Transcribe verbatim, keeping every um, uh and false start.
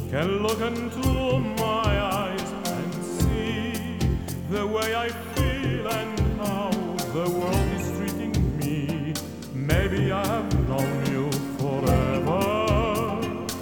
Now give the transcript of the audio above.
can look into my eyes and see the way I